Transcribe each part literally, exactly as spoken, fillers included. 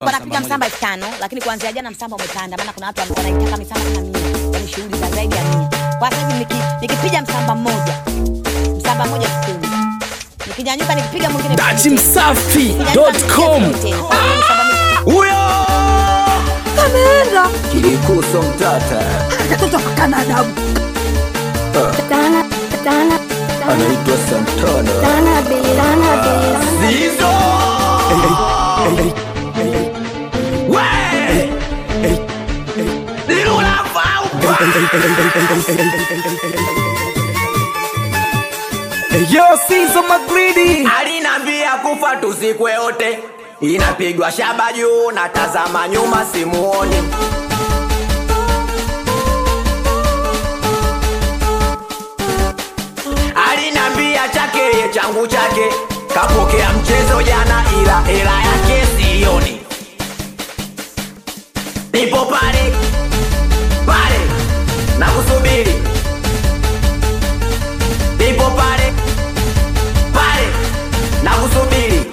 Wanapiga msamba elfu tano lakini kuanzia jana msamba umepanda maana kuna watu wanaitaka misamba kama mia. Yaani shughuli za zaidi ya mia. Kwa sasa hivi nikipiga msamba mmoja. Msamba mmoja sitini. Nikinyanyuka nikipiga mwingine dati msafi dot com. Huyo kameenda kilikuso mtata kutoka Canada. Tana tana anaitwa Santana tana bilana bilana Zizo we Lula Faupa Yo Sizo Magridi alinambia kufa tuzikwe yote, inapigwa shaba juu na tazama nyuma simuoni. Alinambia chake changu chake, kapokea mchezo jana ila hela yake sioni. Nipo pale pale na kusubiri, nipo pale pale na kusubiri.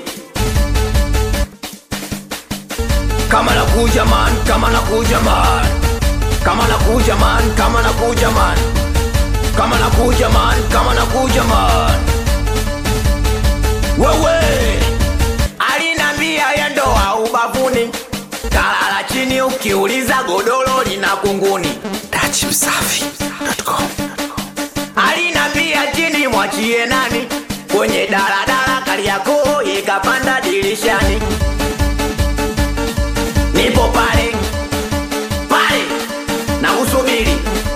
Kama nakuja man, kama nakuja man, kama nakuja man, kama nakuja man, kama nakuja man, kama nakuja man. Wewe alinambia yendoa ubavuni, kalala chini ukiuliza godoro lina kunguni. dati msafi dot com. Alinambia chini mwachie nani, kwenye daladala Kariakoo ikapanda dirishani. Nipo pale pale na kusubiri,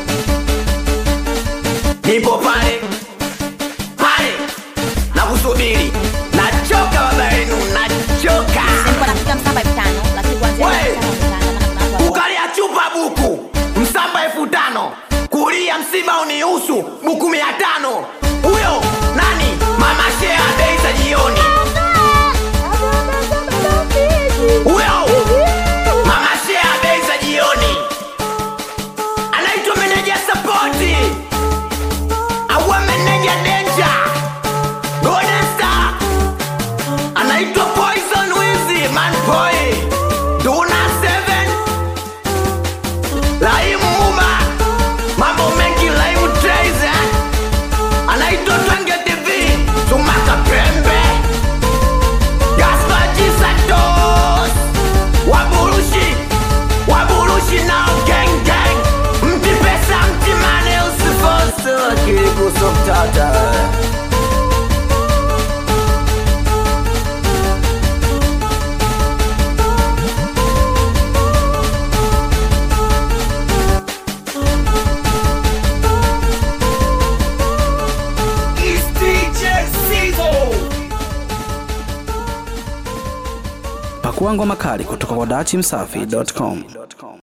nipo pale pale na kusubiri. Nachoka baba yenu, nachoka. Nilikuwa napiga msamba elfu tano lakini kuanzia jana msamba umepanda maana kuna watu Ukalia chupa buku msamba elfu tano, kulia msiba unihusu buku mia tano. Huyo nani? Mama Shea bei za jioni. Huyo Mama Shea bei za jioni, anaitwa meneja support, awa meneja danger Golden Star, anaitwa Poison Wizi man boy Duna seven Lai Muma, mambo mengi live trace, anaitwa Twenge T V Tumaka Pembe Gaspar Chisatos, waburushi waburushi nao gang gang, mti pesa mti mane usifosu kilikuso mtata. Pakua ngoma kali kutoka kwa dati msafi dot com.